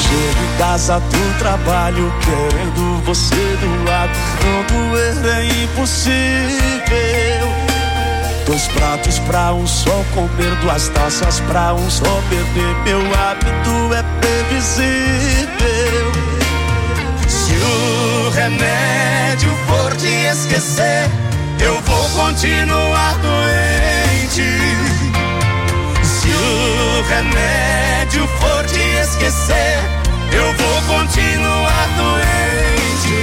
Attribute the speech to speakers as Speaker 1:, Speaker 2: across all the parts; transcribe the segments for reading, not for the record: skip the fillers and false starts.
Speaker 1: Chego em casa do trabalho querendo você do lado. Não doer é impossível. 2 pratos pra um só comer, 2 taças pra um só beber. Meu hábito é previsível. Se o remédio for te esquecer, eu vou continuar doente. Se o remédio for te esquecer, eu vou continuar doente.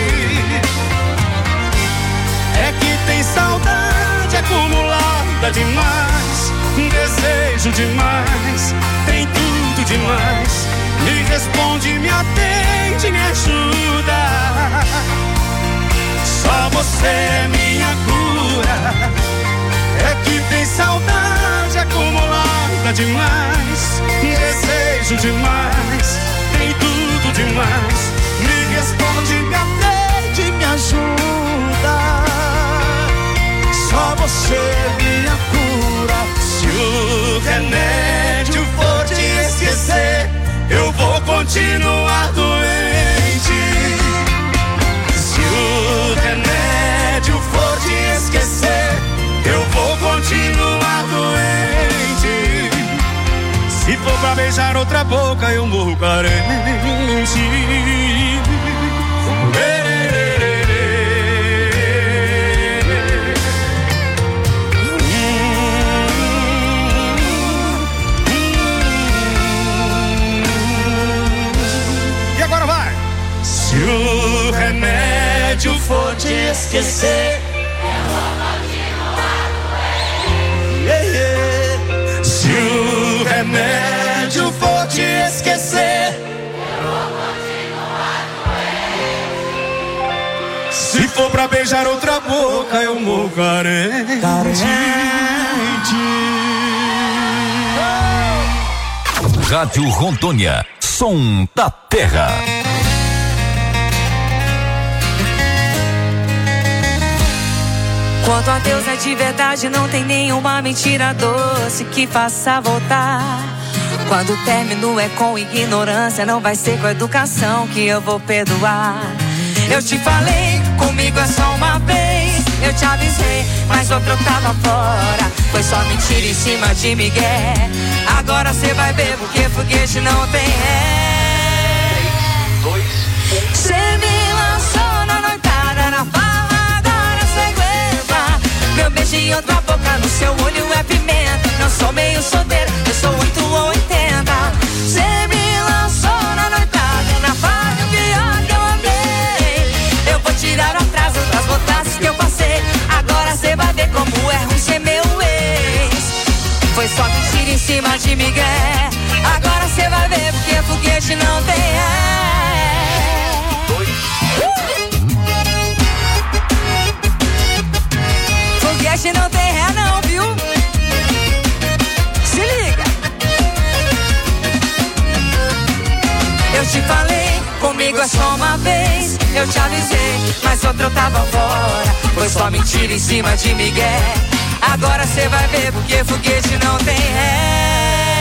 Speaker 1: É que tem saudade acumulada demais, desejo demais, tem tudo demais. Me responde, me atende, me ajuda. Só você é minha cura. É que tem saudade acumulada demais, desejo demais, tem tudo demais. Me responde, me atende, me ajuda. Só você é minha cura. Se o remédio for te esquecer, eu vou continuar doente. Se o remédio for te esquecer, eu vou continuar doente. Se for pra beijar outra boca, eu morro carente.
Speaker 2: E agora vai!
Speaker 1: Se o remédio for te esquecer, se o remédio for te esquecer, eu vou continuar doente. Se for pra beijar outra boca, eu morro carente.
Speaker 3: Rádio Rondônia, som da terra.
Speaker 4: Quanto a Deus é de verdade, não tem nenhuma mentira doce que faça voltar. Quando o término é com ignorância, não vai ser com educação que eu vou perdoar. Eu te falei, comigo é só uma vez. Eu te avisei, mas outro eu tava fora. Foi só mentira em cima de migué. Agora cê vai ver porque foguete não tem ré. Cê me lançou na noitada, na fala, agora cê aguenta. Meu beijo em outra boca, no seu olho é pimenta. Não sou meio solteiro, eu sou 8 ou 80. Cê me lançou na noitada, na fala, o pior que eu amei. Eu vou tirar o atraso das vontades que eu passei. Agora cê vai ver como é ruim ser meu ex. Foi só mentira em cima de migué. Agora cê vai ver porque foguete não tem Foguete não tem ré não, viu? Se liga. Eu te falei, comigo é só uma vez. Eu te avisei, mas outra eu tava fora. Foi só mentira em cima de migué. Agora cê vai ver porque foguete não tem ré.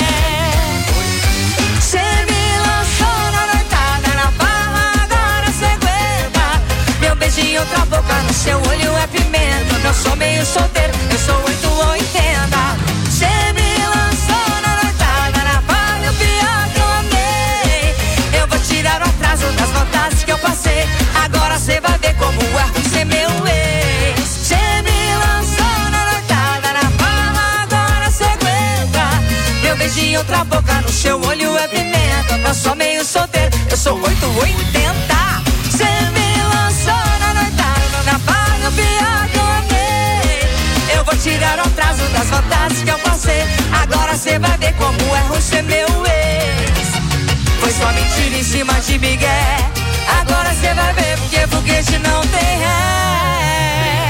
Speaker 4: Cê me lançou na noitada, na bala, agora cê aguenta. Meu beijo em outra boca, no seu olho é pimenta. Não sou meio solteiro, eu sou 8 ou 80. Cê me lançou na noitada, na bala, o pior que eu amei. Eu vou tirar o atraso das vontades que eu passei. Agora cê vai ver como é ruim ser meu ex. Cê me lançou na noitada, na bala, agora cê aguenta. Meu beijo em outra boca, no seu olho é pimenta. Não sou meio solteiro, eu sou 8 ou 80. Cê me lançou na noitada, na bala, o pior que eu amei. Eu vou tirar o atraso das vontades que eu passei. Agora cê vai ver como é ruim ser meu ex. Foi só mentira em cima de migué. Agora cê vai ver porque foguete não tem ré.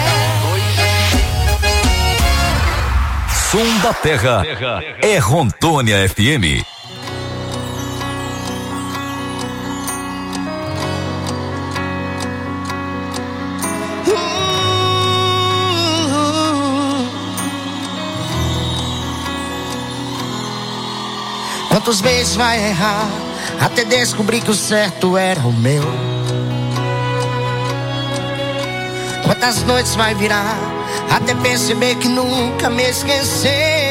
Speaker 3: Som da terra é Rondônia FM.
Speaker 5: Quantos beijos vai errar até descobrir que o certo era o meu. Quantas noites vai virar até perceber que nunca me esqueceu?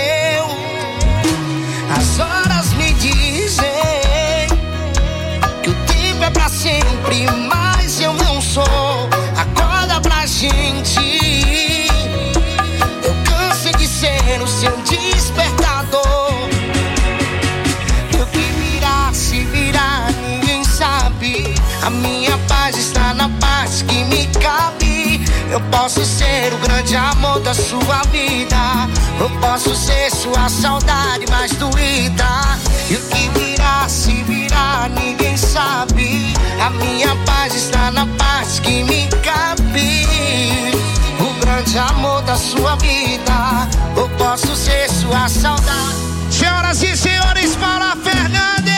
Speaker 5: As horas me dizem que o tempo é pra sempre, mas eu não sou. Acorda pra gente. Eu cansei de ser o seu despertador. E o que virá, se virá, ninguém sabe. A minha paz está na paz que me cabe. Eu posso ser o grande amor da sua vida. Eu posso ser sua saudade mais doída. E o que virá, se virá, ninguém sabe. A minha paz está na paz que me cabe. O grande amor da sua vida. Eu posso ser sua saudade.
Speaker 2: Senhoras e senhores, Paula Fernandes.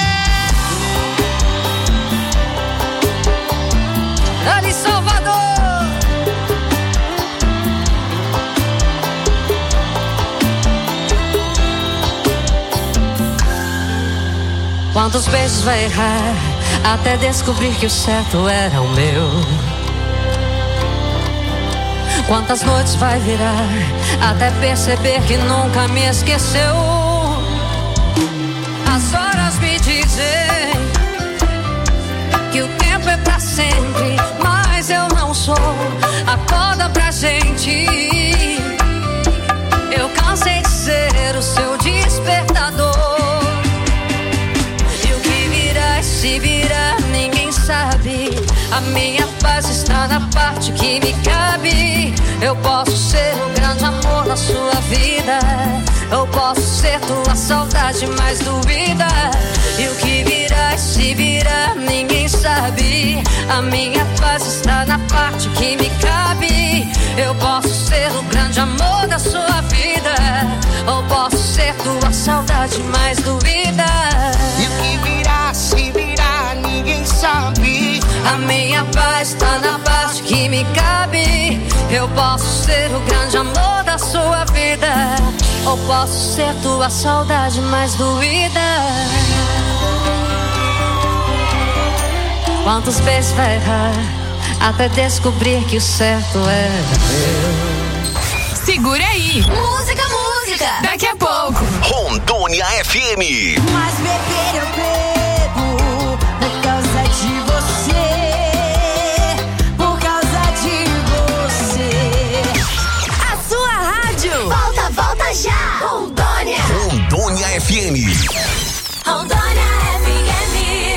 Speaker 4: Dani Salvador. Quantos beijos vai errar até descobrir que o certo era o meu? Quantas noites vai virar até perceber que nunca me esqueceu? As horas me dizem que o tempo é pra sempre, mas eu não sou. Acorda pra gente. Eu cansei de ser o seu despertador. Se virar, ninguém sabe. A minha paz está na parte que me cabe. Eu posso ser o grande amor da sua vida. Eu posso ser tua saudade mais doída. E o que virá, se virar, ninguém sabe. A minha paz está na parte que me cabe. Eu posso ser o grande amor da sua vida. Eu posso ser tua saudade mais doída.
Speaker 5: E o que virá, se virá, ninguém sabe.
Speaker 4: A minha paz está na parte que me cabe. Eu posso ser o grande amor da sua vida. Ou posso ser tua saudade mais doída. Quantos beijos vai errar até descobrir que o certo é meu?
Speaker 6: Segura aí.
Speaker 7: Música.
Speaker 6: Daqui a pouco.
Speaker 3: Rondônia FM.
Speaker 7: Mas beber eu bebo por causa de você. Por causa de você.
Speaker 6: A sua rádio.
Speaker 7: Volta já. Rondônia.
Speaker 3: Rondônia FM.
Speaker 7: Rondônia FM.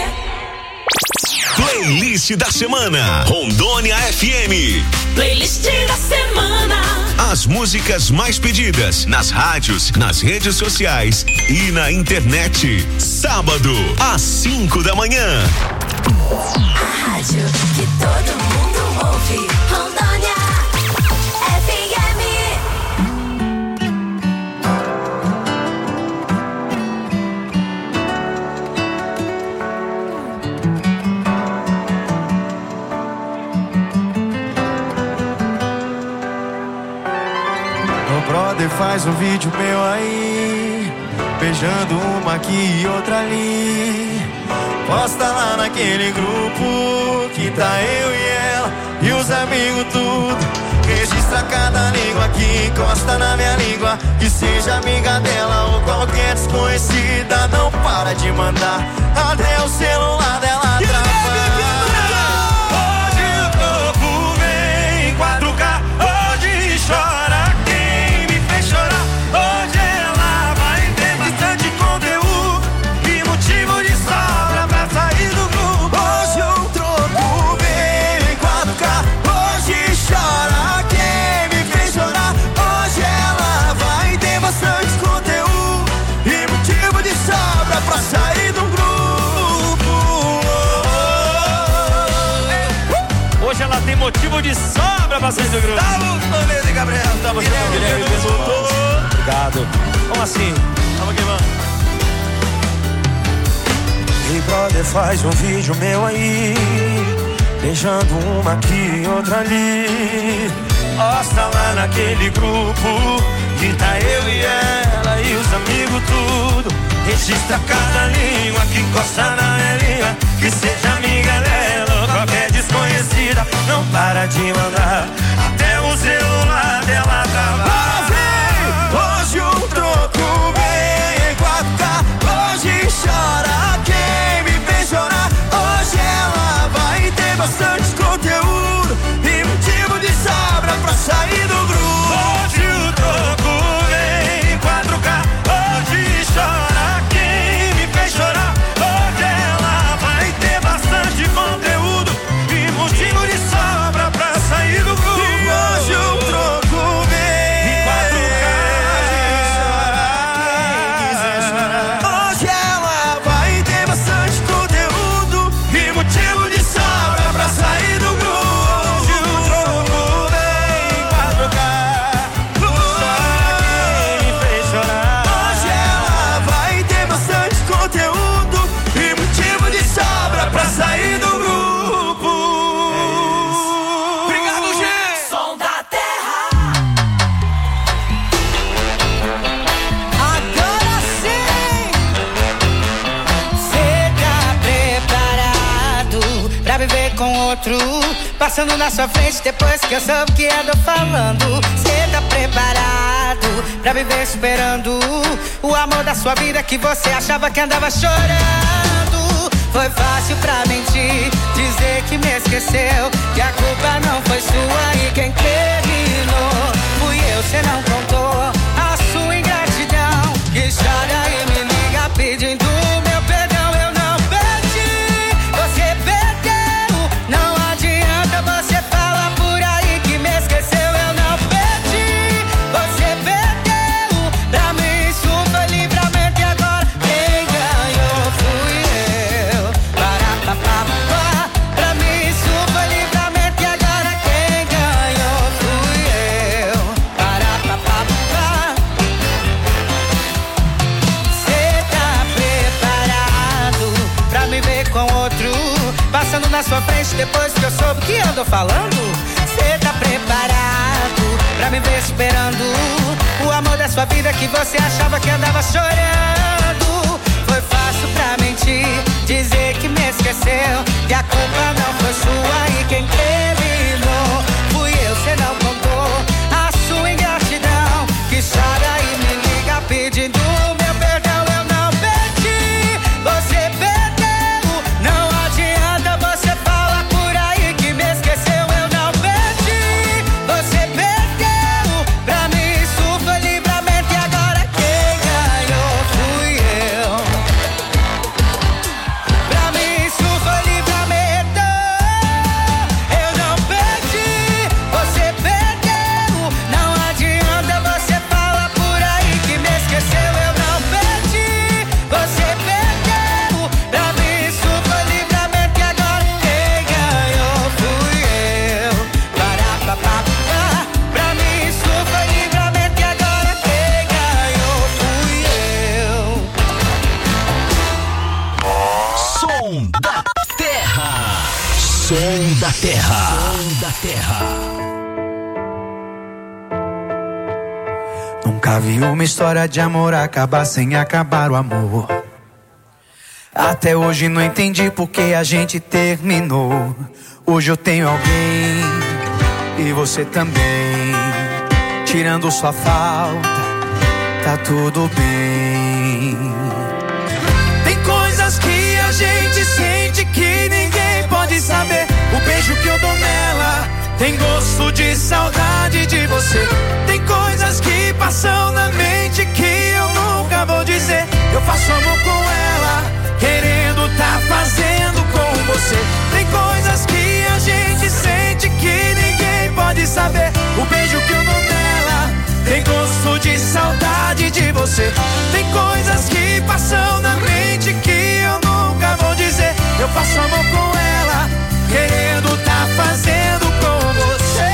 Speaker 3: Playlist da semana. Rondônia FM.
Speaker 6: Playlist da semana.
Speaker 3: As músicas mais pedidas nas rádios, nas redes sociais e na internet. Sábado, às 5 da manhã.
Speaker 7: A rádio que todo mundo ouve. Rondônia FM.
Speaker 1: O brother faz um vídeo meu aí, beijando uma aqui e outra ali. Posta lá naquele grupo que tá eu e ela e os amigos tudo. Registra cada língua que encosta na minha língua. Que seja amiga dela ou qualquer desconhecida. Não para de mandar, até o celular dela trava. Hoje o corpo vem 4K, hoje chora. Pra sair do grupo.
Speaker 8: Hoje ela tem motivo de sobra pra sair do grupo.
Speaker 1: Estamos, Toledo e Gabriel. Estamos, Guilherme.
Speaker 8: Obrigado. Como assim? Vamos que vamos.
Speaker 1: Ei, brother, faz um vídeo meu aí, beijando uma aqui e outra ali. Posta lá naquele grupo que tá eu e ela e os amigos tudo. Registra cada língua que encosta na minha língua. Que seja amiga dela ou qualquer desconhecida. Não para de mandar até o celular dela acabar. Hoje o troco vem em 4K. Hoje chora quem me fez chorar. Hoje ela vai ter bastante conteúdo e motivo de sobra pra sair do grupo. Hoje o troco vem em 4K. Hoje chora quem me fez chorar. Hoje ela vai ter bastante conteúdo e motivo de sobra pra sair do grupo. E hoje o troco vem em 4K. Hoje ela vai ter bastante conteúdo e motivo de sobra pra sair do grupo. Hoje o troco vem em 4K. Quem me fez chorar. Hoje ela vai ter bastante conteúdo e motivo de sobra pra sair do grupo. Obrigado, gente.
Speaker 7: Som da terra.
Speaker 4: Agora sim! Cê tá preparado pra viver com outro? Passando na sua frente depois que eu soube que ando falando. Cê tá preparado pra viver esperando o amor da sua vida que você achava que andava chorando? Foi fácil pra mentir, dizer que me esqueceu, que a culpa não foi sua e quem terminou fui eu. Cê não contou a sua ingratidão, que chora e me liga pedindo meu perdão. Eu não perdi, você perdeu. Não adianta você falar por aí que me esqueceu. Eu não perdi, você perdeu. Pra mim isso foi livramento e agora quem ganhou fui eu. Parapapapá. Pra mim isso foi livramento e agora quem ganhou fui eu. Parapapapá. Cê tá preparado pra me ver com outro? Passando na sua frente depois que eu soube que andou falando? Cê tá preparado pra me ver esperando o amor da sua vida que você achava que andava chorando? Foi fácil pra mentir, dizer que me esqueceu, que a culpa não foi sua e quem terminou fui eu. Cê não contou a sua ingratidão, que chora e me liga pedindo meu perdão. Eu não perdi, você perdeu. Não adianta você falar por aí que me esqueceu. Eu não perdi, você perdeu. Pra mim isso foi livramento e agora quem ganhou fui eu. Pra mim isso foi livramento. Eu não perdi, você perdeu. Não adianta você falar por aí que me esqueceu. Eu não perdi, você perdeu. Pra mim isso foi livramento e agora quem ganhou fui eu. Parapapapá. Pra mim isso foi livramento e agora quem ganhou fui eu.
Speaker 3: Som da Terra. Som da Terra. Som da Terra.
Speaker 1: Nunca vi uma história de amor acabar sem acabar o amor. Até hoje não entendi por que a gente terminou. Hoje eu tenho alguém e você também. Tirando sua falta, tá tudo bem. Tem coisas que a gente sente que ninguém pode saber. O beijo que eu dou nela tem gosto de saudade de você. Tem coisas que passam na mente que eu nunca vou dizer. Eu faço amor com ela, querendo tá fazendo com você. Tem coisas que a gente sente que ninguém pode saber. O beijo que eu dou nela tem gosto de saudade de você. Tem coisas que passam na mente que eu nunca vou dizer. Eu faço amor com ela, querendo tá fazendo com você.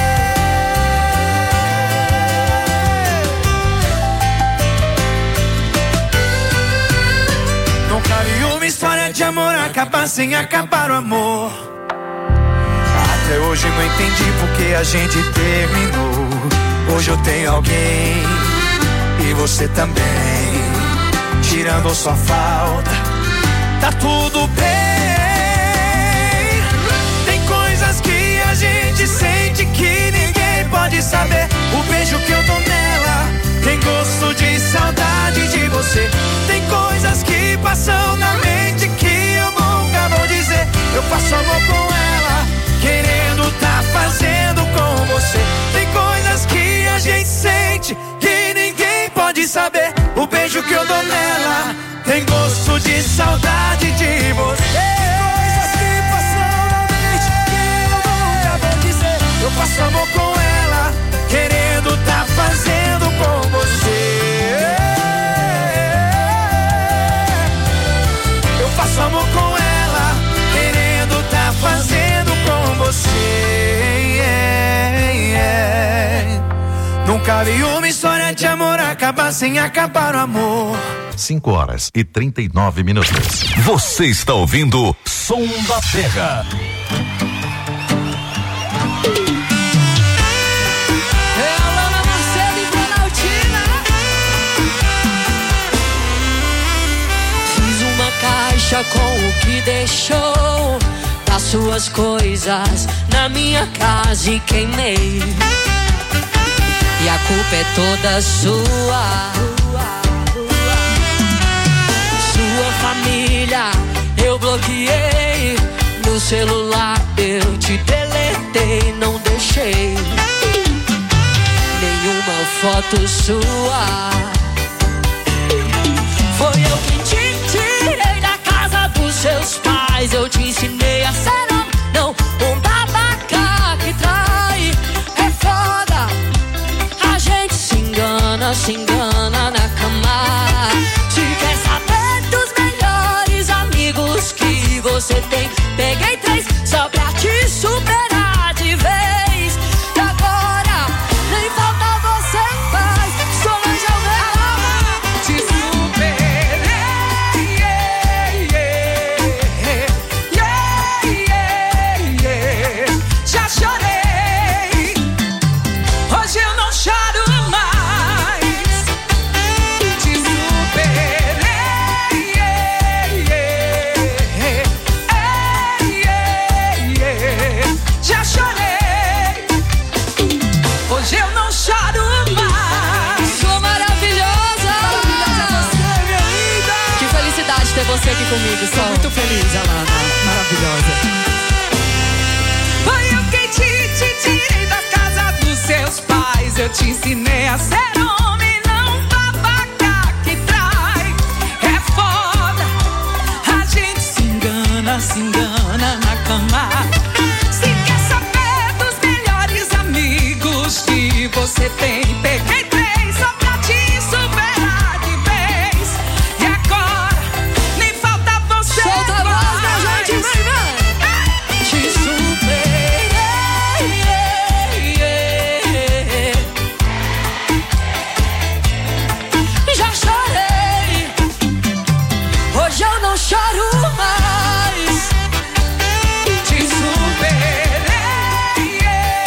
Speaker 1: Nunca vi uma história de amor acabar sem acabar o amor. Até hoje não entendi por que a gente terminou. Hoje eu tenho alguém e você também. tirando sua falta, tá tudo bem. Tem coisas que a gente sente que ninguém pode saber. O beijo que eu dou nela tem gosto de saudade de você. Tem coisas que passam na mente que eu nunca vou dizer. Eu faço amor com ela, querendo tá fazendo com você. Tem coisas que a gente sente que ninguém pode saber. O beijo que eu dou nela tem gosto de saudade de você. Coisas que passam na mente que eu nunca vou dizer. Eu faço amor com ela, querendo tá fazendo com você. Eu faço amor com ela, querendo tá fazendo com você. Nunca vi uma história de amor acabar sem acabar o amor.
Speaker 3: 5:39. Você está ouvindo Som da Terra.
Speaker 9: Caixa com o que deixou das suas coisas na minha casa e queimei. E a culpa é toda sua. Sua família eu bloqueei. No celular eu te deletei, não deixei nenhuma foto sua. Foi eu que te tirei da casa dos seus pais. Eu te ensinei a ser homem, não um babaca que trai. É foda, a gente se engana na cama. Se quer saber dos melhores amigos que você tem, peguei 3 só pra te superar de vez. E agora nem falta você faz. Solange Almeida, te já chorei, hoje eu não choro mais. Te superei, já chorei, hoje eu não choro mais. Sou maravilhosa, você, minha linda. Que felicidade ter você aqui comigo. Sou muito feliz, Alana, maravilhosa. Foi eu quem te tirei da casa dos seus pais. Eu te ensinei a ser homem, não babaca que trai. É foda, a gente se engana na cama. Se quer saber dos melhores amigos que você tem, peguei 3 só pra te superar de vez. E agora nem falta você. Solta a voz da gente, vai. Te superei, já chorei, hoje eu não choro mais. Te superei,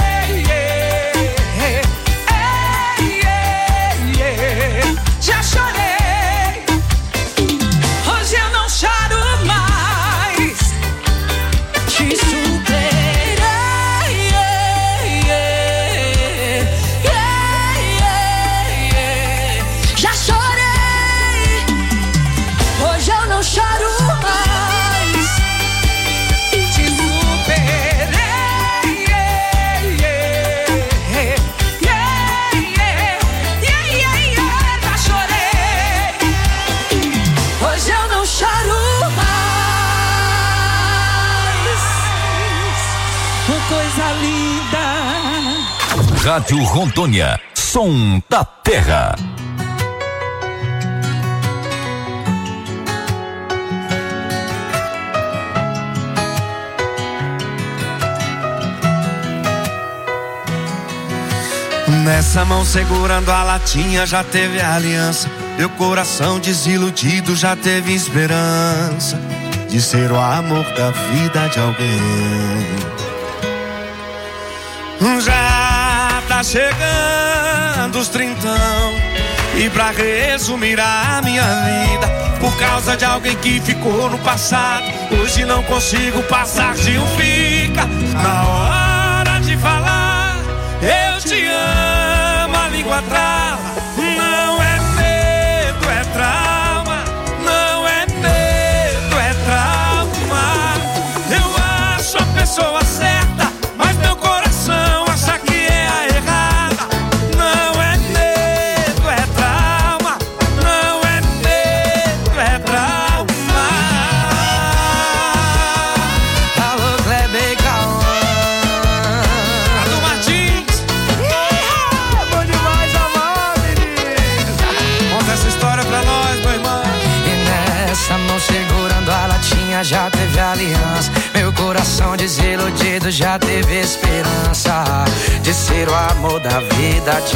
Speaker 9: já chorei, hoje eu não choro mais. Te superei, já chorei, hoje eu não choro mais. Te superei, já chorei, hoje eu não choro mais. Coisa linda.
Speaker 3: Rádio Rondônia, Som da Terra.
Speaker 1: Nessa mão segurando a latinha já teve aliança. Meu coração desiludido já teve esperança de ser o amor da vida de alguém. Já tá chegando os 30, E pra resumir a minha vida, por causa de alguém que ficou no passado, hoje não consigo passar de um fica. Na hora de falar, eu te amo, a língua trava. Não é medo, é trauma. Não é medo, é trauma. Eu acho a pessoa certa, mas meu coração acha que é a errada. Não é medo, é trauma. Não é medo, é trauma.
Speaker 4: Alô, Kleber Cauã,
Speaker 1: Ado Martins. Bom demais, amor, menino. Conta essa história pra nós, meu irmão.
Speaker 4: e nessa mão segurando a latinha já teve aliança. Meu coração desiludido já teve esperança de ser o amor da vida de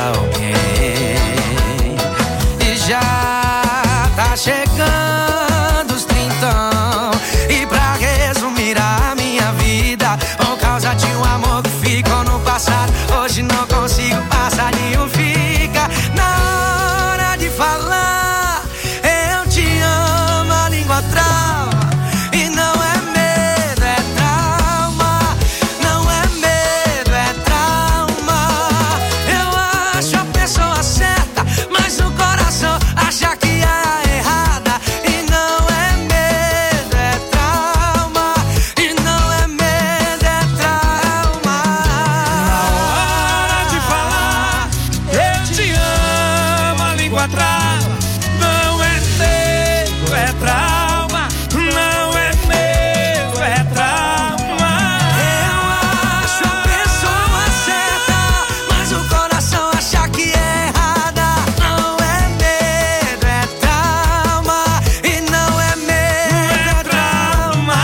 Speaker 4: alguém. E já tá chegando os 30. E pra resumir a minha vida, por causa de um amor que ficou no passado, hoje não consigo passar de um fica. Na hora de falar, eu te amo, a língua trava. E não é medo, é trauma. Não é medo, é trauma. Eu acho a pessoa certa, mas o coração acha que é a errada. E não é medo, é trauma. E não é medo, é trauma.
Speaker 1: Na hora de falar, eu te amo, a língua trava. Não é medo, é trauma. Não é medo, é trauma.
Speaker 4: Eu acho a pessoa certa, mas o coração acha que é errada. Não é medo, é trauma. E não é medo, é trauma.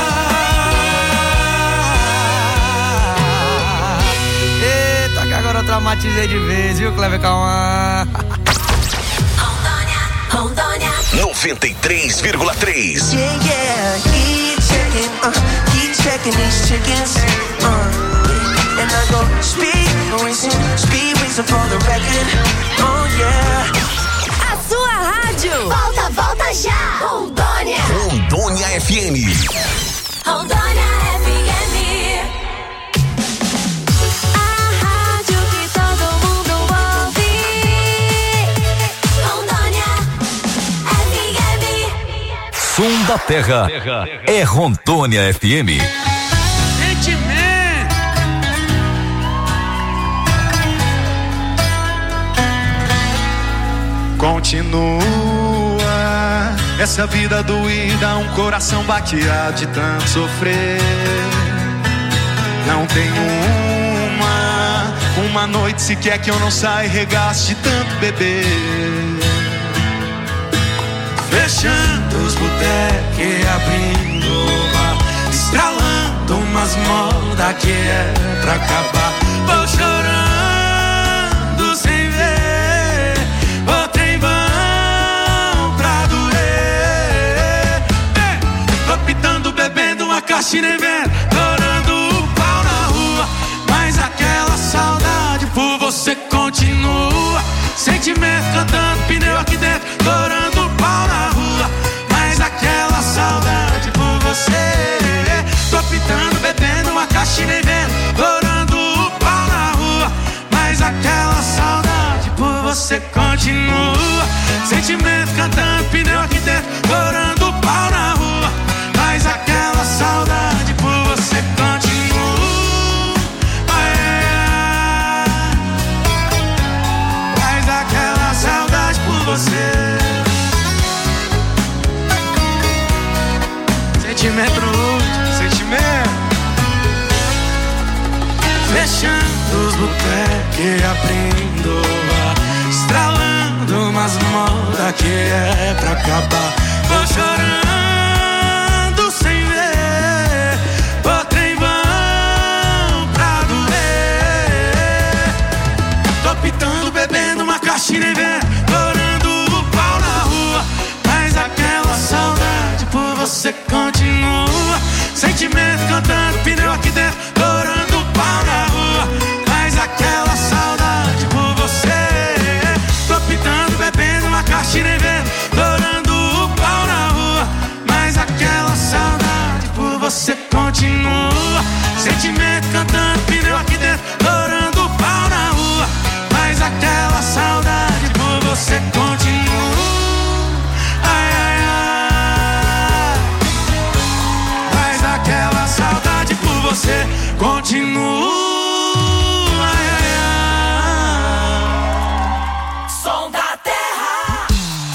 Speaker 4: Eita, que agora eu traumatizei de vez, viu, Kleber Cauã?
Speaker 7: Rondônia,
Speaker 3: 93,3.
Speaker 5: Yeah, yeah, keep checking these chickens. And I go speed racing for the record. Oh yeah.
Speaker 6: A sua rádio.
Speaker 7: volta já. Rondônia,
Speaker 3: Rondônia FM.
Speaker 7: Rondônia FM.
Speaker 6: A rádio que todo mundo ouve.
Speaker 7: Rondônia FM.
Speaker 3: Som da Terra é Rondônia FM.
Speaker 1: Continua essa vida doída, um coração baqueado de tanto sofrer. Não tem uma noite sequer que eu não saia e regaste de tanto beber. Fechando os botecos e abrindo o bar, estralando umas modas que é pra acabar. Vou chorando sem ver o trem vão pra doer. Tô pitando, bebendo uma caixa e nem vendo, chorando o pau na rua, mas aquela saudade por você continua. Sentimento cantando pneu aqui dentro, chorando o pau na rua, mas aquela saudade por você. Tô pitando, bebendo uma caixa e nem vendo, chorando o pau na rua, mas aquela saudade por você continua. Sentimento cantando pneu aqui dentro, chorando o pau na rua, mas aquela saudade por você continua. Mas aquela saudade por você. Sentimento no último, sentimento. Fechando os botecos e abrindo o bar, estralando umas modas que é pra acabar. Vou chorando sem ver o trem vão pra doer. Tô pitando, bebendo uma caixa e nem vendo, chorando o pau na rua, mas aquela saudade por você continua. Sentimento cantando pneu aqui dentro, chorando o pau na rua, mas aquela saudade por você. Tô pitando, Sentimento cantando pneu aqui dentro, orando o pau na rua. Mas aquela saudade por você continua. Ai, ai, ai. Mas aquela saudade por você continua. Ai, ai, ai.
Speaker 7: Som da terra.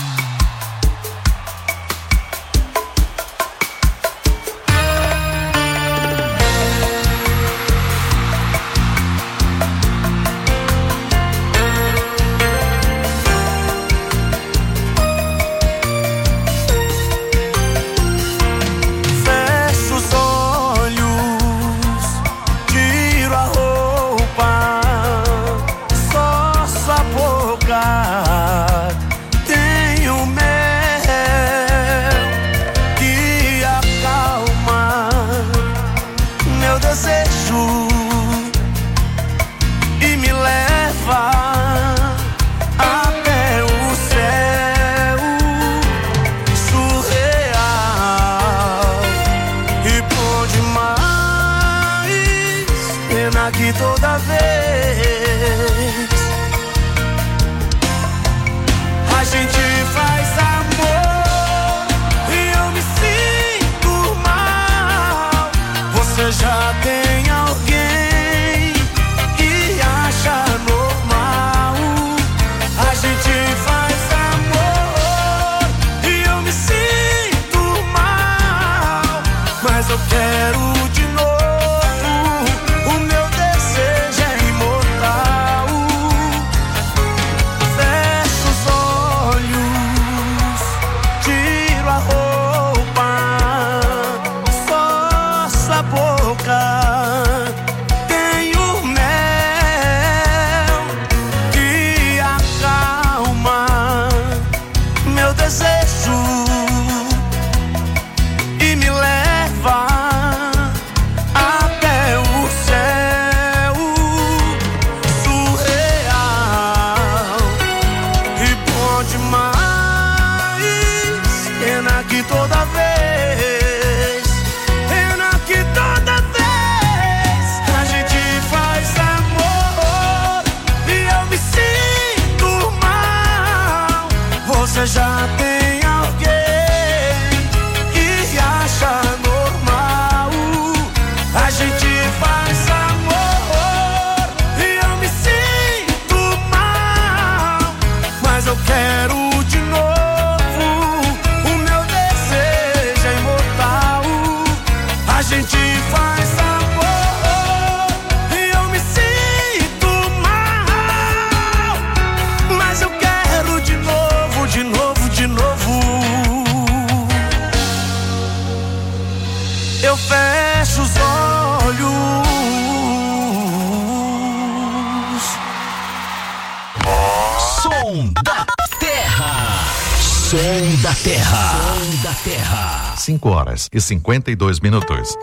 Speaker 1: Fecho os olhos, tiro a roupa, só sua boca. Tenho mel que acalma meu desejo e me leva até o céu surreal e bom demais. Pena que toda vez a gente faz amor e eu me sinto mal. Você já tem alguém e acha normal. A gente faz amor e eu me sinto mal. Mas eu quero de novo, o meu desejo é imortal. Fecho os olhos, tiro a roupa, só sua boca. Tenho mel que acalma meu desejo e me leva até o céu surreal e bom demais. Pena que toda vez, pena que toda vez a gente faz amor e eu me sinto mal. Você já tem alguém e acha normal. A gente faz amor e eu me sinto mal. Mas eu quero de novo, o meu desejo é imortal. A gente faz amor e eu me sinto mal. Mas eu quero de novo, de novo, de novo. Eu fecho os olhos.
Speaker 3: Som da Terra. Som da Terra. Som da Terra.
Speaker 10: 5h52.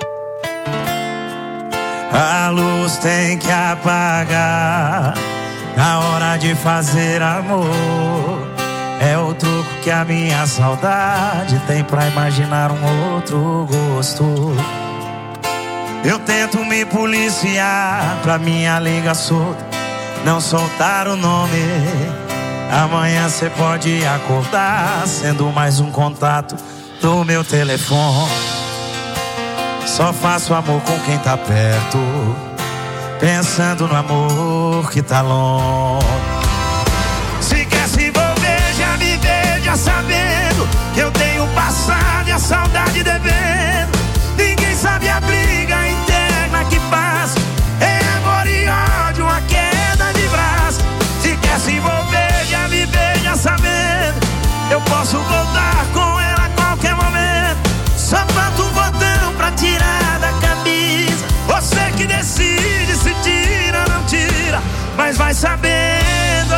Speaker 1: A luz tem que apagar na hora de fazer amor. É o truque que a minha saudade tem pra imaginar um outro gosto. Eu tento me policiar pra minha liga solta não soltar o nome. Amanhã cê pode acordar sendo mais um contato do meu telefone. Só faço amor com quem tá perto, pensando no amor que tá longe. Se quer se envolver, já me veja sabendo que eu tenho passado e a saudade devendo. Ninguém sabe a briga interna que faz. É amor e ódio, uma queda de braço. Se quer se envolver, já me veja sabendo. Eu posso voltar com ela a qualquer momento. Só falta um botão pra tirar da camisa. Você que decide se tira ou não tira, mas vai sabendo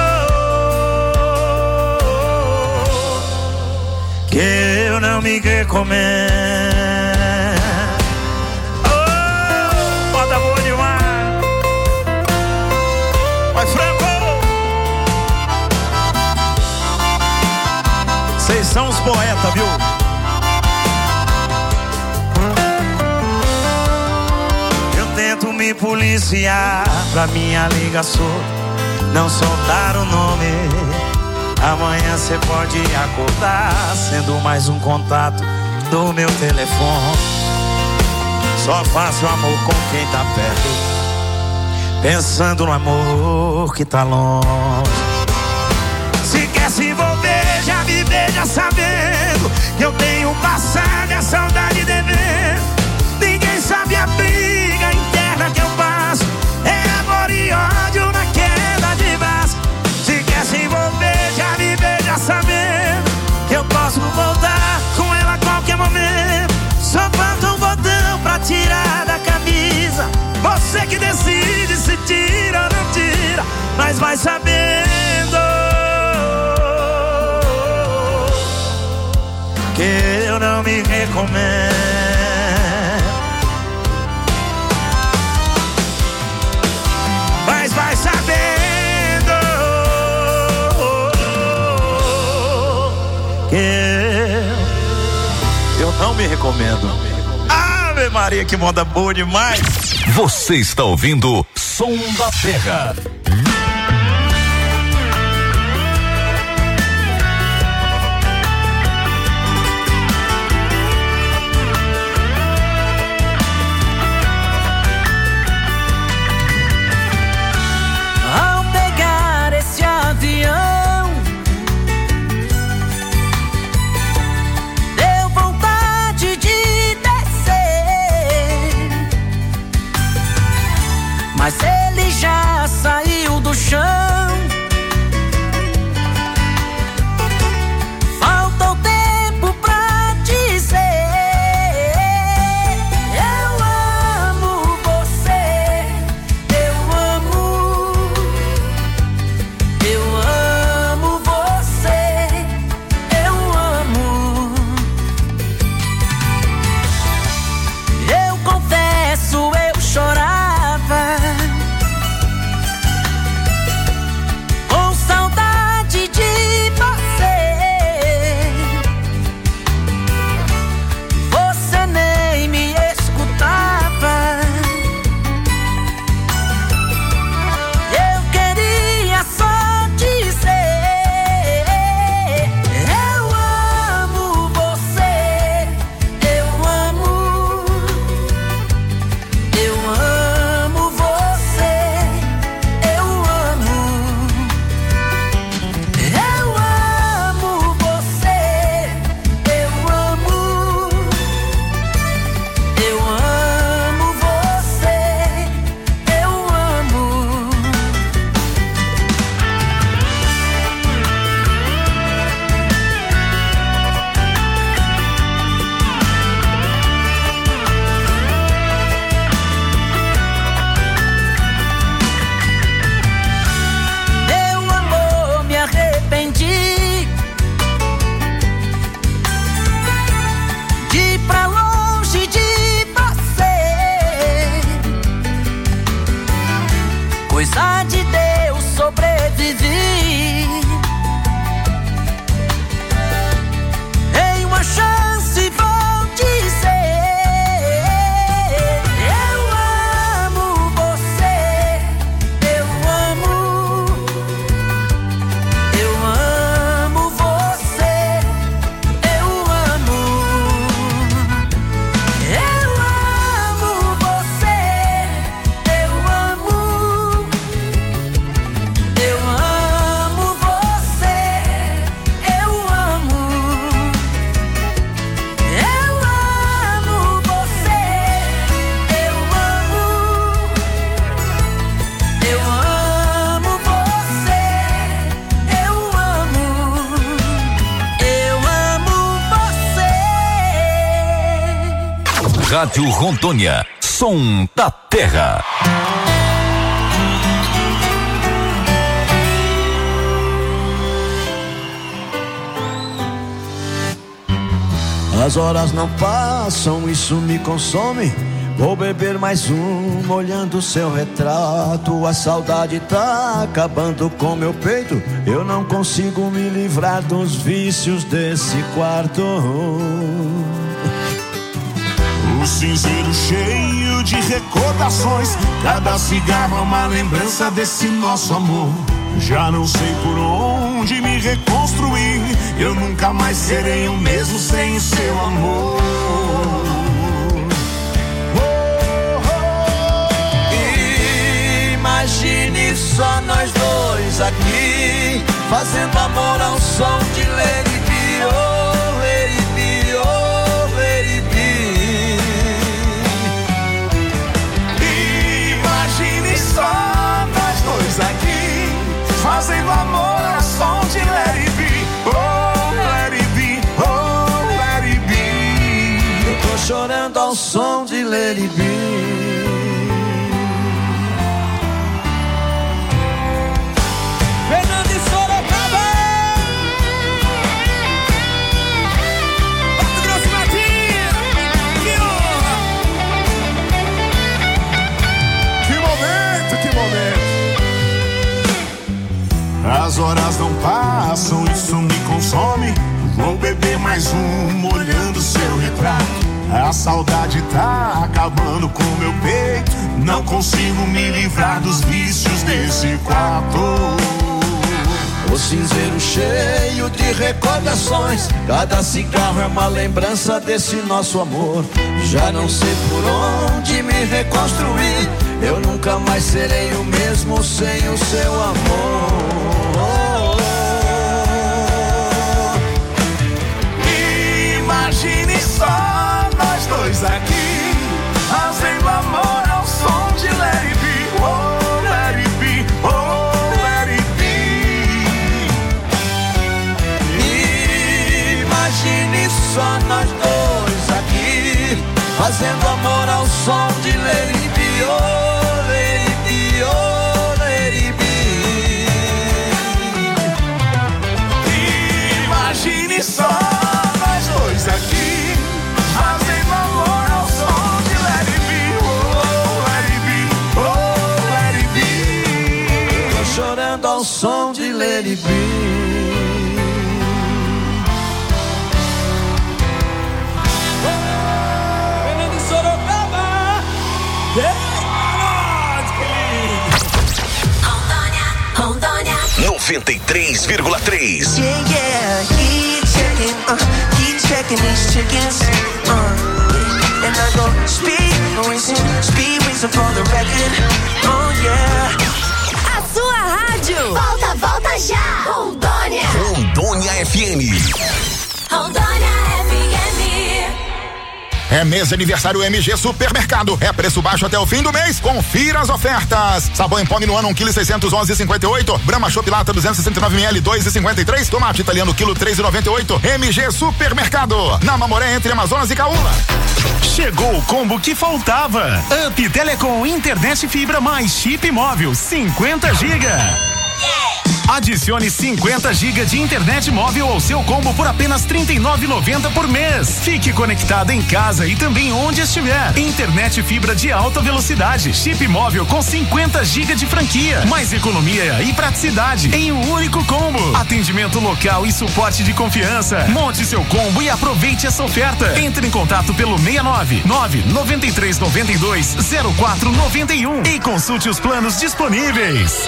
Speaker 1: que eu não me recomendo. Oh, bota boa demais. Vai, Franco. Vocês são os poetas, viu? me policiar pra minha ligação não soltar o nome. Amanhã cê pode acordar sendo mais um contato do meu telefone. Só faço amor com quem tá perto, pensando no amor que tá longe. Se quer se envolver, já me beija sabendo que eu tenho passado e a saudade devendo. Ninguém sabe a briga interna que eu passo, é amor e ódio na queda de braço. Se quer se envolver, já me beija sabendo que eu posso voltar com ela a qualquer momento. Só falta um botão pra tirar da camisa. Você que decide se tira ou não tira, mas vai sabendo que eu não me recomendo. Mas vai sabendo que eu não me recomendo. Ave Maria, que moda boa demais.
Speaker 3: Você está ouvindo Som da Terra.
Speaker 4: Ao pegar esse avião, deu vontade de descer, mas ele já saiu do chão. Falta o tempo pra dizer: eu amo você, eu amo você, eu amo. Eu confesso, eu chorava com saudade de você. Você nem me escutava. Eu queria só dizer: eu amo você, eu amo você, eu amo. Eu amo você, eu amo. Eu amo você, eu amo. Meu amor, me arrependi de ir pra longe de você. Coisa de Deus, sobrevivi. Em uma chance vou dizer: eu amo você, eu amo. Eu amo você, eu amo. Eu amo você, eu amo. Eu amo você, eu amo. Eu amo você, eu amo. Eu amo você, eu amo. Eu amo você.
Speaker 3: Rádio Rondônia, Som da Terra.
Speaker 1: As horas não passam, isso me consome. Vou beber mais uma, olhando seu retrato. A saudade tá acabando com meu peito. Eu não consigo me livrar dos vícios desse quarto.
Speaker 10: O cinzeiro cheio de recordações, cada cigarro é uma lembrança desse nosso amor. Já não sei por onde me reconstruir, eu nunca mais serei o mesmo sem o seu amor.
Speaker 11: Imagine só nós dois aqui, fazendo amor ao som de Let It Be, oh, Let It Be, oh, Let It Be.
Speaker 10: Imagine só nós dois aqui, fazendo amor ao som de Let It Be, oh, Let It Be, oh, Let It Be.
Speaker 11: Eu tô chorando ao som de Let It Be.
Speaker 2: Fernando de Sorocaba, Mato Grosso e Matinho, que honra!
Speaker 10: Que momento, que momento. As horas não passam, isso me consome. Vou beber mais olhando seu retrato. A saudade tá acabando com meu peito, não consigo me livrar dos vícios desse quarto.
Speaker 11: O cinzeiro cheio de recordações, cada cigarro é uma lembrança desse nosso amor. Já não sei por onde me reconstruir, eu nunca mais serei o mesmo sem o seu amor.
Speaker 10: Imagine só nós dois aqui, fazendo amor ao som de Let It Be, oh, Let It Be, oh, Let It
Speaker 11: Be. Imagine só nós dois aqui, fazendo amor ao som de Let It Be, oh, Let It Be, oh, Let It
Speaker 10: Be. Imagine só nós dois aqui, fazendo amor ao som de Let It Be, oh, Let It Be, oh, Let It Be.
Speaker 11: Tô chorando ao som de Let It Be.
Speaker 2: Fernando de Sorocaba,
Speaker 3: Rondônia 93,3.
Speaker 12: Yeah, yeah, keep checking these chickens, and I go speed racing for the record, oh yeah.
Speaker 6: A sua rádio. Volta já. Rondônia.
Speaker 3: Rondônia FM.
Speaker 6: Rondônia FM.
Speaker 13: É mês de aniversário MG Supermercado. É preço baixo até o fim do mês. Confira as ofertas. Sabão em pó Minuano 1 kg 611,58. Brahma Chopp Lata 269 ml 2,53. Tomate italiano quilo 3,98. MG Supermercado. Na Mamoré entre Amazonas e Caúna.
Speaker 14: Chegou o combo que faltava. Up Telecom Internet Fibra mais chip móvel 50 GB. Adicione 50 GB de internet móvel ao seu combo por apenas R$ 39,90 por mês. Fique conectado em casa e também onde estiver. Internet fibra de alta velocidade, chip móvel com 50 GB de franquia, mais economia e praticidade em um único combo. Atendimento local e suporte de confiança. Monte seu combo e aproveite essa oferta. Entre em contato pelo 69 993 92 0491 e consulte os planos disponíveis.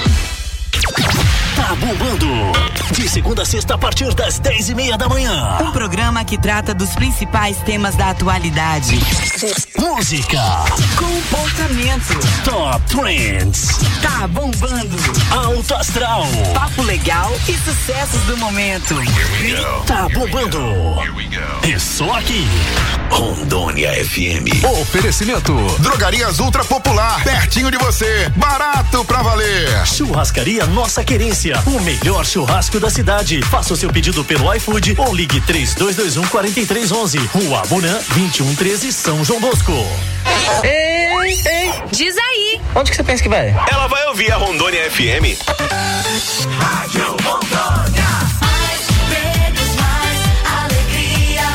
Speaker 15: Tá bombando. De segunda a sexta a partir das 10:30 da manhã.
Speaker 16: Um programa que trata dos principais temas da atualidade.
Speaker 15: Música.
Speaker 16: Comportamento.
Speaker 15: Top Trends.
Speaker 16: Tá bombando.
Speaker 15: Alto astral.
Speaker 16: Papo legal e sucessos do momento.
Speaker 15: Tá bombando. É só aqui. Rondônia FM.
Speaker 13: Oferecimento. Drogarias Ultra Popular. Pertinho de você. Barato pra valer.
Speaker 15: Churrascaria Nossa Querência. O melhor churrasco da cidade. Faça o seu pedido pelo iFood ou ligue 3221-4311. Rua Abunã, 2113, São João Bosco.
Speaker 17: Ei, diz aí.
Speaker 8: Onde que você pensa que vai?
Speaker 3: Ela vai ouvir a Rondônia FM.
Speaker 7: Rádio Rondônia. Mais medos, mais alegria.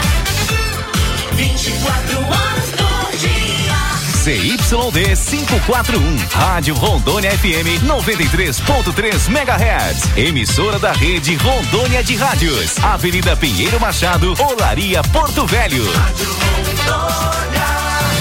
Speaker 7: 24 horas por dia.
Speaker 18: CYD 541, Rádio Rondônia FM 93.3 MHz. Emissora da rede Rondônia de Rádios. Avenida Pinheiro Machado, Olaria, Porto Velho.
Speaker 7: Rádio Rondônia.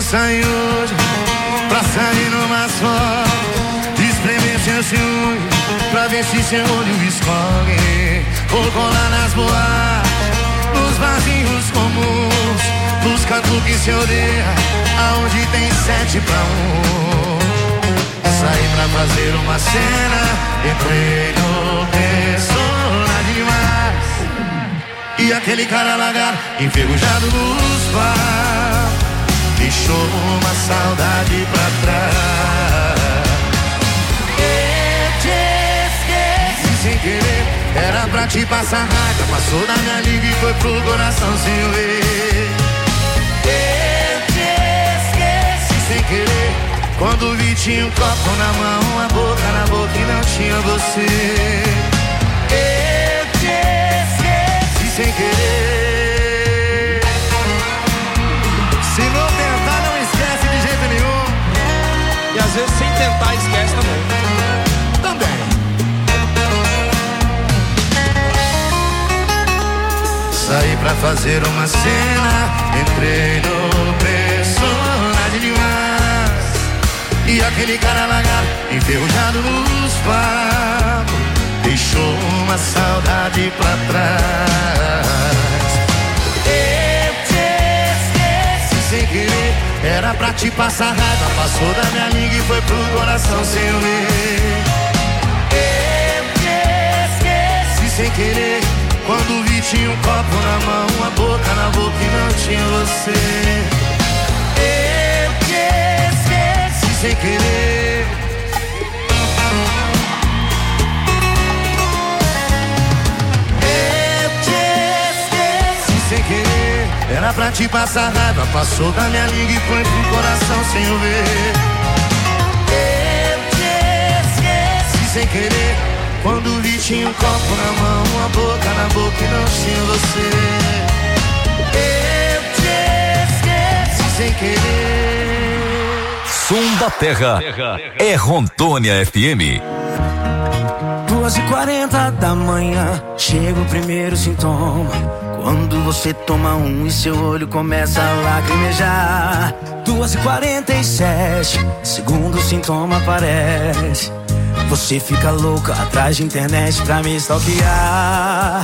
Speaker 1: sair hoje, pra sair numa foto, espremer seu ciúme, pra ver se seu olho escorre. Vou colar nas boates, nos vazios comuns, nos cantos que se odeia, aonde tem 7 pra 1. Saí pra fazer uma cena, entrei no personagem demais. E aquele cara lagarto, enferrujado nos bar, deixou uma saudade pra trás. Eu te esqueci sem querer, era pra te passar raiva, passou da minha liga e foi pro coração sem eu ver. Eu te esqueci sem querer, quando vi tinha um copo na mão, a boca na boca e não tinha você. Eu te esqueci sem querer. Se não tentar, não esquece de jeito nenhum.
Speaker 2: E às vezes sem tentar, esquece também.
Speaker 1: Também. Saí pra fazer uma cena, entrei no personagem demais. E aquele cara lagarto, enferrujado nos papos, deixou uma saudade pra trás. Eu te esqueci sem querer, era pra te passar raiva, passou da minha língua e foi pro coração sem eu ver. Eu te esqueci sem querer, quando vi tinha um copo na mão, a boca na boca e não tinha você. Eu te esqueci sem querer. Eu te esqueci sem querer, era pra te passar raiva, passou da minha língua e foi pro coração sem eu ver. Eu te esqueci sem querer, quando vi tinha um copo na mão, a boca na boca e não tinha você. Eu te esqueci sem querer.
Speaker 18: Som da Terra é Rondônia FM.
Speaker 12: 2h40 da manhã, chega o primeiro sintoma, quando você toma um e seu olho começa a lacrimejar. 2h47, segundo sintoma aparece, você fica louca atrás de internet pra me stalkear.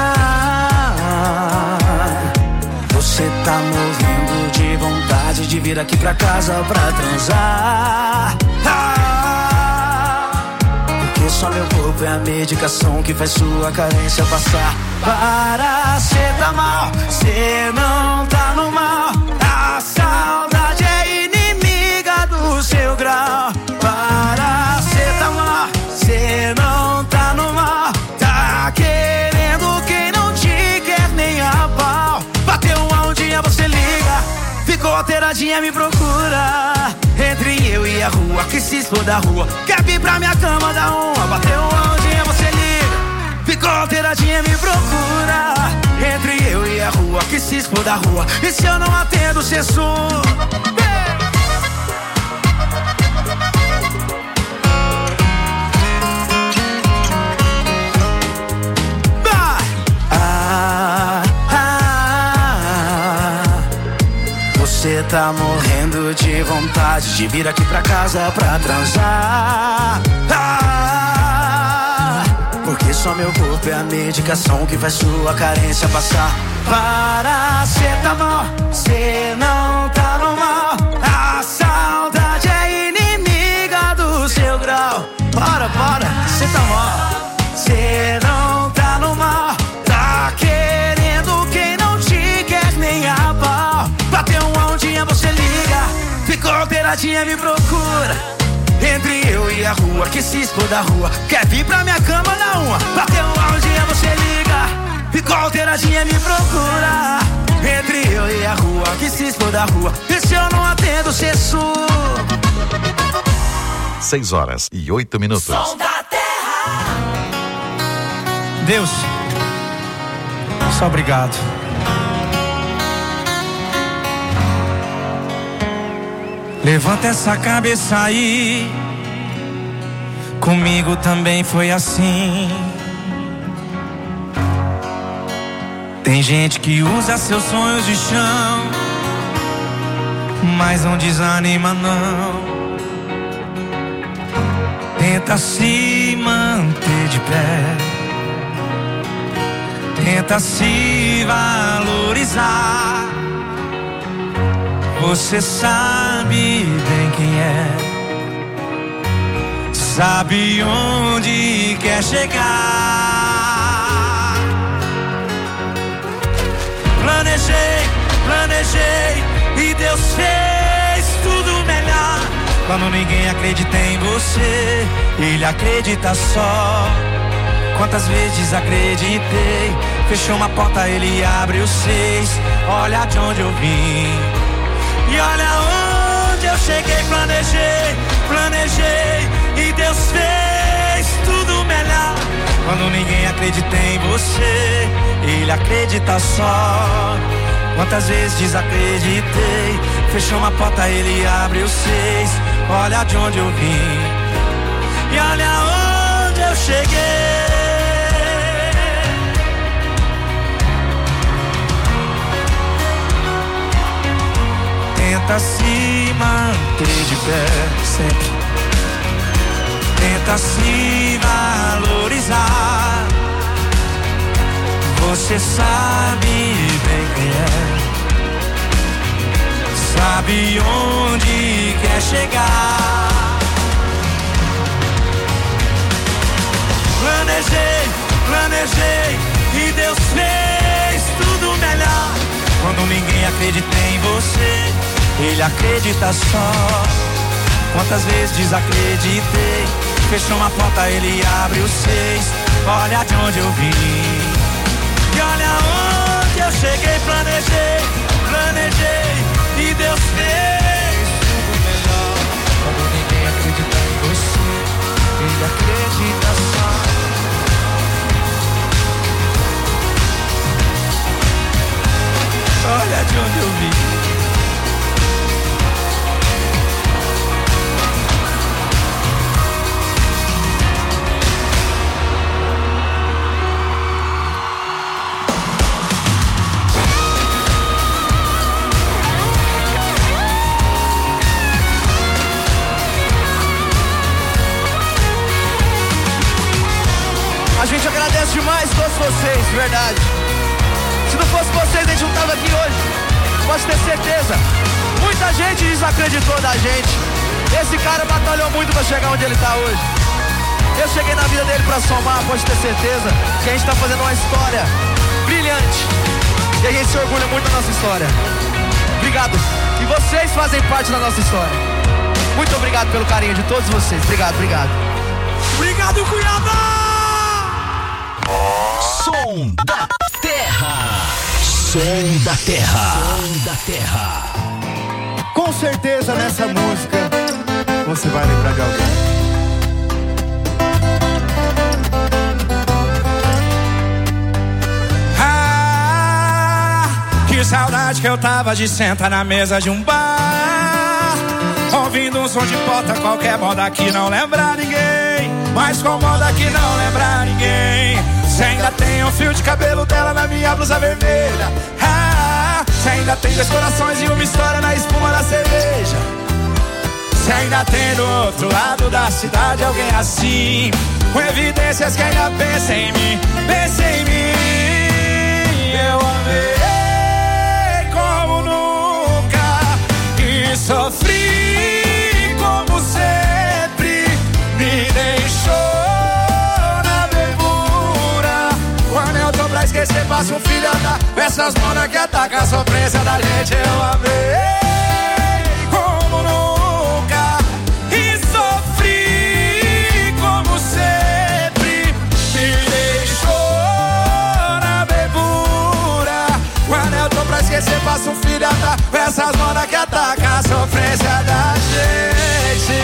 Speaker 12: Você tá morrendo de vontade de vir aqui pra casa pra transar. Porque só meu corpo é a medicação que faz sua carência passar. Paracetamol, cê não tá no mal. A saudade é inimiga do seu grau. Paracetamol, cê não tá no mal. Tá querendo quem não te quer nem a pau. Bateu um dia você liga, ficou alteradinha, me procura. Entre eu e a rua, que se expor da rua, quer vir pra minha cama, dá uma. Bateu um dia você liga, ficou alteradinha, me procura. Entre eu e a rua, que se expor da rua, e se eu não atendo, cê sua. Você tá morrendo de vontade de vir aqui pra casa pra transar. Porque só meu corpo é a medicação que faz sua carência passar. Paracetamol, cê não tá no mal. A saudade é inimiga do seu grau. Para, cê tá mal. Cê não tá no mal. Tá querendo quem não te quer nem a pau. Bateu um dia você liga, ficou alteradinha, me procura. Entre eu e a rua, que se expor da rua, quer vir pra minha cama na uma. Bateu um dia você liga, ficou alteradinha, me procura. Entre eu e a rua, que se expor da rua, e se eu não atendo, cê sua.
Speaker 18: 6h08.
Speaker 2: Som da Terra. Deus, só obrigado. Levanta essa cabeça aí, comigo também foi assim. Tem gente que usa seus sonhos de chão mas não desanima não. Tenta se manter de pé, tenta se valorizar. Você sabe bem quem é, sabe onde quer chegar. Planejei e Deus fez tudo melhor. Quando ninguém acredita em você, Ele acredita só. Quantas vezes acreditei, fechou uma porta, Ele abre os 6. Olha de onde eu vim e olha onde eu cheguei. Planejei e Deus fez tudo melhor. Quando ninguém acredita em você, Ele acredita só. Quantas vezes desacreditei, fechou uma porta, Ele abre os 6. Olha de onde eu vim e olha onde eu cheguei. Tenta se manter de pé sempre, tenta se valorizar. Você sabe bem quem é, sabe onde quer chegar. Planejei e Deus fez tudo melhor. Quando ninguém acredita em você, Ele acredita só. Quantas vezes desacreditei, fechou uma porta, Ele abre os 6. Olha de onde eu vim e olha onde eu cheguei. Planejei e Deus fez tudo melhor. Quando ninguém acredita em você, Ele acredita só. Olha de onde eu vim.
Speaker 12: A gente agradece demais todos vocês, verdade. Se não fosse vocês, a gente não tava aqui hoje. Pode ter certeza. Muita gente desacreditou da gente. Esse cara batalhou muito pra chegar onde ele tá hoje. Eu cheguei na vida dele pra somar, pode ter certeza que a gente tá fazendo uma história brilhante. E a gente se orgulha muito da nossa história. Obrigado. E vocês fazem parte da nossa história. Muito obrigado pelo carinho de todos vocês. Obrigado.
Speaker 2: Obrigado, Cuiabá!
Speaker 3: Som da Terra. Som da Terra.
Speaker 1: Com certeza nessa música você vai lembrar de alguém.
Speaker 2: Que saudade que eu tava de sentar na mesa de um bar, ouvindo um som de porta, qualquer moda que não lembra ninguém. Mas com moda que não lembra ninguém. Cê ainda tem um fio de cabelo dela na minha blusa vermelha. Cê ainda tem 2 corações e uma história na espuma da cerveja. Cê ainda tem do outro lado da cidade alguém assim, com evidências que ainda pensa em mim. Eu amei como nunca e sofri como sempre. Me deixou na bebura. Quando eu tô pra esquecer, passo um filho da essas monas que atacam a sofrência da gente. Eu amei como nunca e sofri como sempre. Me deixou na bebura. Quando eu tô pra esquecer, passo um filho da essas monas que atacam a sofrência da gente.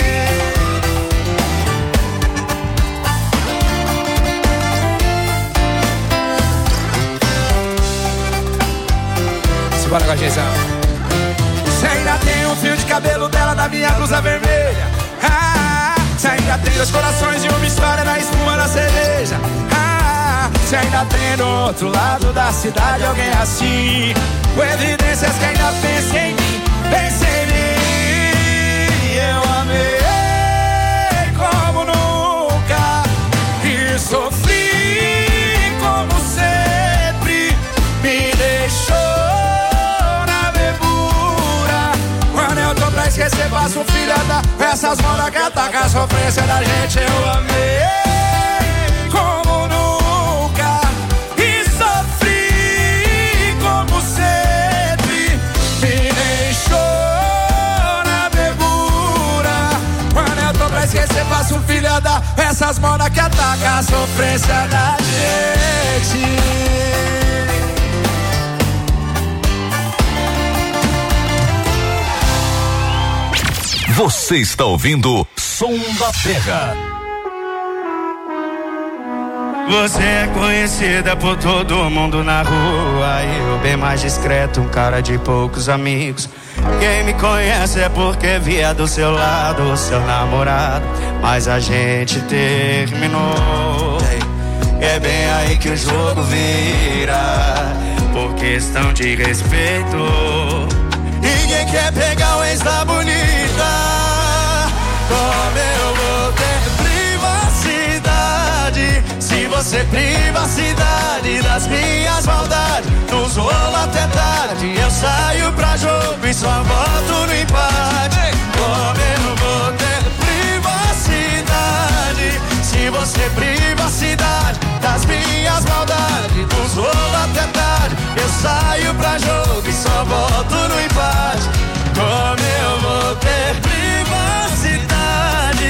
Speaker 2: Bora com a gente. Cê ainda tem um fio de cabelo dela na minha blusa vermelha. Cê ainda tem 2 corações e uma história na espuma da cerveja. Cê ainda tem do outro lado da cidade alguém assim, com evidências que ainda pensa em mim. Pensei em mim, eu amei como nunca e sofri como sempre. Me deixou na bebura. Quando eu tô pra esquecer, faço filha da. Essas modas que atacam a sofrência da gente. Eu amei como nunca e sofri como sempre. Me deixou na bebura. Quando eu tô pra esquecer, faço filha da. Essas modas que atacam a sofrência da gente.
Speaker 18: Você está ouvindo Som da Terra.
Speaker 1: Você é conhecida por todo mundo na rua. Eu bem mais discreto, um cara de poucos amigos. Quem me conhece é porque via do seu lado o seu namorado, mas a gente terminou. É bem aí que o jogo vira, por questão de respeito. Ninguém quer pegar o ex da bonita. Como eu vou ter privacidade se você privacidade das minhas maldades? Nos rola até tarde, eu saio pra jogo e só volto no empate. Como eu vou ter privacidade se você privacidade das minhas maldades? Nos rola até tarde, eu saio pra jogo e só volto no empate. Como eu vou ter privacidade?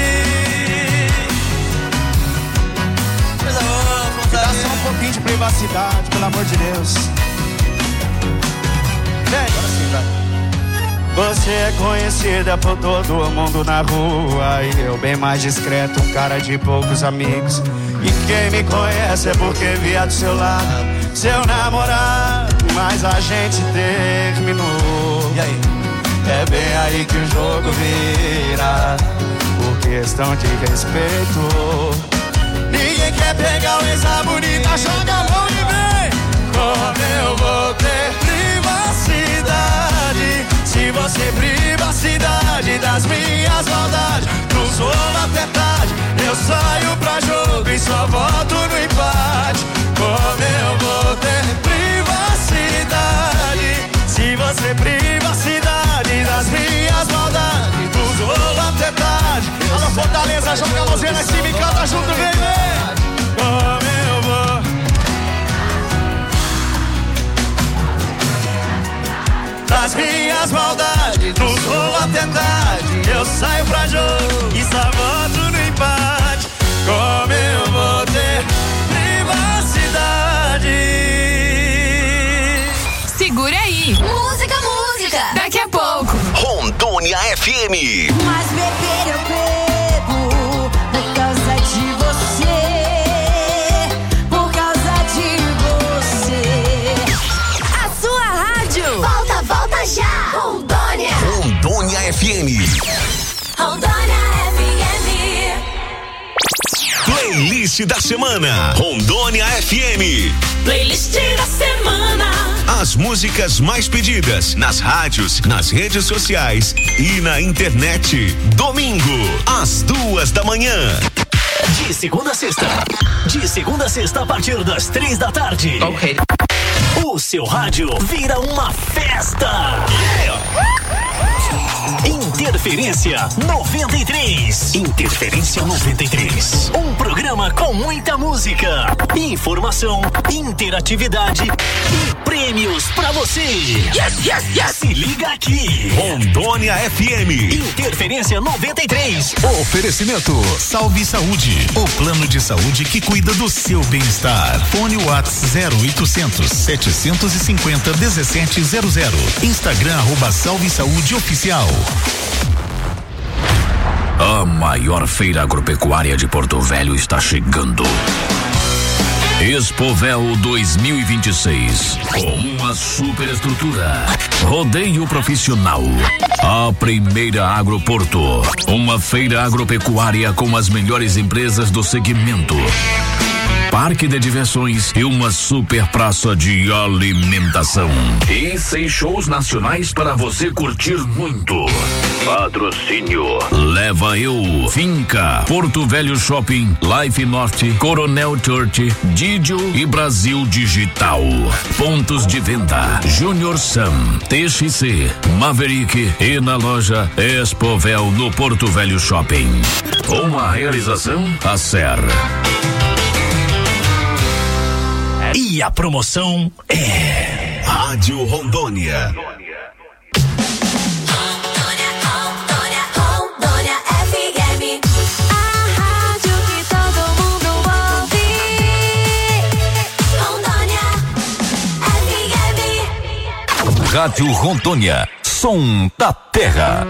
Speaker 1: Dá só um pouquinho de privacidade, pelo amor de Deus. Vem, agora sim, vai. Você é conhecida por todo mundo na rua e eu bem mais discreto, um cara de poucos amigos. E quem me conhece é porque via do seu lado seu namorado, mas a gente terminou. E aí? É bem aí que o jogo vira, por questão de respeito. Ninguém quer pegar o ex da bonita, joga a mão e vem. Como eu vou ter privacidade se você privacidade das minhas maldades? Nos rola até tarde, eu saio pra jogo e só volto no empate. Como eu vou ter privacidade se você privacidade das minhas maldades? Nos rola até tarde. Alô Fortaleza, joga a mãozinha lá em cima e canta junto, vem, vem. Como eu vou das minhas maldades? Nos rola até tarde, eu saio pra jogo e só volto no empate. Como eu vou ter privacidade?
Speaker 17: Segura aí. Música, música. Daqui a pouco.
Speaker 3: Rondônia FM.
Speaker 7: Mas beber eu bebo por causa de você. Por causa de você.
Speaker 17: A sua rádio.
Speaker 7: Volta, volta já. Rondônia.
Speaker 3: Rondônia FM.
Speaker 7: Rondônia FM.
Speaker 3: Playlist da semana. Rondônia FM.
Speaker 7: Playlist da semana.
Speaker 3: As músicas mais pedidas nas rádios, nas redes sociais e na internet. Domingo, às 2h.
Speaker 15: De segunda a sexta. De segunda a sexta, a partir das 3 da tarde.
Speaker 8: Ok.
Speaker 15: O seu rádio vira uma festa. Interferência 93. Interferência 93. Um programa com muita música, informação, interatividade e prêmios pra você.
Speaker 7: Yes, yes, yes.
Speaker 15: Se liga aqui.
Speaker 3: Rondônia FM.
Speaker 15: Interferência 93.
Speaker 14: Oferecimento Salve Saúde, o plano de saúde que cuida do seu bem-estar. Fone WhatsApp 0800 750 1700. Instagram @Salve Saúde Oficial.
Speaker 19: A maior feira agropecuária de Porto Velho está chegando. Expovel 2026, com uma superestrutura, rodeio profissional, a primeira Agroporto, uma feira agropecuária com as melhores empresas do segmento. parque de diversões e uma super praça de alimentação. E 6 shows nacionais para você curtir muito. Patrocínio Leva Eu, Finca, Porto Velho Shopping, Life Norte, Coronel Church, Didio e Brasil Digital. Pontos de venda: Junior Sam, TXC, Maverick e na loja Expovel no Porto Velho Shopping. Uma realização Acer.
Speaker 15: E a promoção é
Speaker 3: Rádio Rondônia.
Speaker 7: Rondônia FM. A rádio que todo mundo ouve. Rondônia FM.
Speaker 18: Rádio Rondônia, som da terra.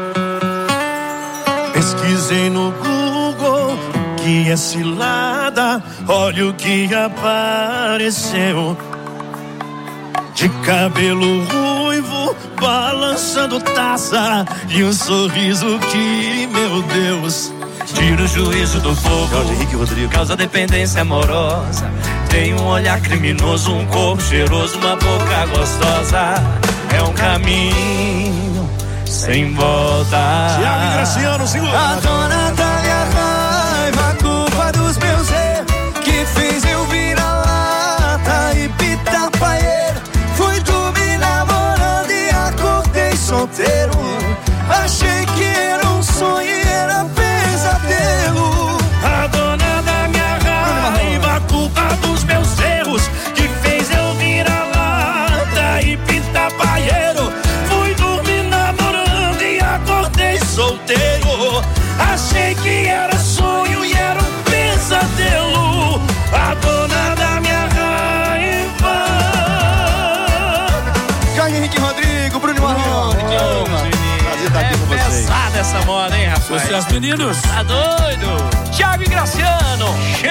Speaker 1: Pesquisei no Google o que é cilada, olha o que apareceu. De cabelo ruivo, balançando taça e um sorriso que, meu Deus, tira o juízo do povo.
Speaker 12: Henrique Rodrigo.
Speaker 1: Causa dependência amorosa. Tem um olhar criminoso, um corpo cheiroso, uma boca gostosa. É um caminho sem volta.
Speaker 12: Thiago e Graciano, segura.
Speaker 1: A dona da minha raiva, a culpa dos meus erros, que fez eu virar lata e pitapaeiro. Fui dormir namorando e acordei solteiro. Achei que era um sonho e era pesadelo. A dona da minha raiva, a culpa dos meus erros, que fez eu virar lata e pitapaeiro. Fui dormir namorando e acordei solteiro. Achei que era sonho e era um pesadelo. A dona da minha raiva. Caio Henrique Rodrigo, Bruno Marrone.
Speaker 12: Prazer estar aqui com vocês.
Speaker 8: Pesada essa moda, hein, rapaz?
Speaker 12: Sucesso, meninos.
Speaker 8: Tá doido? Thiago e Graciano.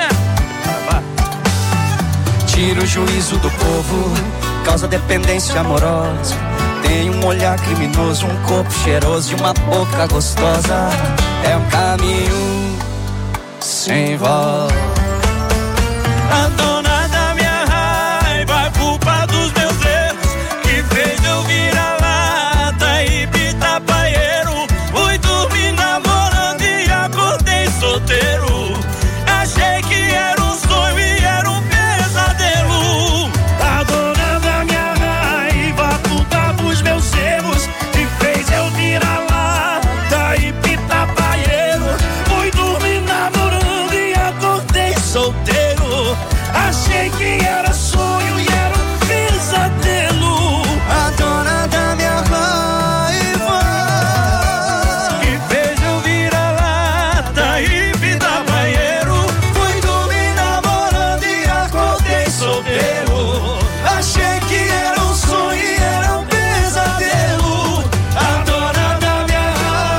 Speaker 1: Tira o juízo do povo, causa dependência amorosa. Tem um olhar criminoso, um corpo cheiroso e uma boca gostosa. É um caminho sem volta. A dona da minha raiva, a culpa dos meus erros, que fez eu virar lata e pitapaeiro. Fui dormir namorando e acordei solteiro. Achei que era um sonho e era um pesadelo. A dona da minha raiva, a culpa dos meus erros, que fez eu virar lata e pitapaeiro. Fui dormir namorando e acordei solteiro. Achei que era sonho e era um pesadelo. A dona da minha raiva, que fez eu virar lata e pitapaeiro. Fui dormir namorando e acordei solteiro. Achei que era um sonho e era um pesadelo. A dona da minha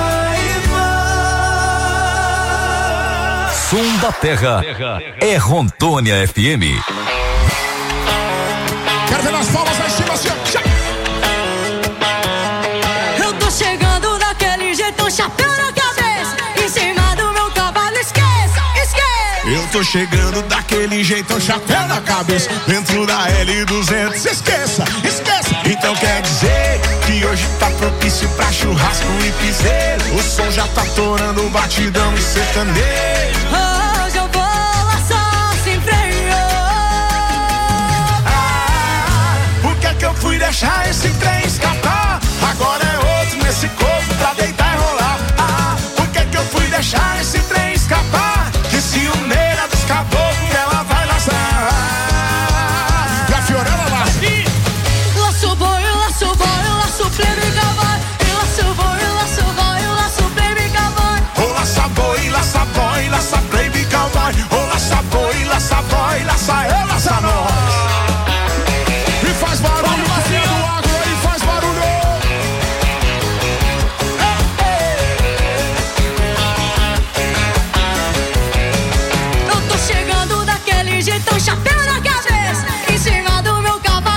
Speaker 1: raiva.
Speaker 18: Som da terra é Rondônia FM.
Speaker 13: Quero ver as palmas lá em cima, assim, ó.
Speaker 9: Eu tô chegando daquele jeito, chapéu na cabeça, em cima do meu cavalo, esqueça, esqueça.
Speaker 10: Eu tô chegando daquele jeito, chapéu na cabeça, dentro da L200, esqueça, esqueça. Então quer dizer que hoje tá propício pra churrasco e piseiro. O som já tá torando, batidão e sertanejo.
Speaker 9: Hoje eu vou lá só sem freio.
Speaker 10: Por que que eu fui deixar esse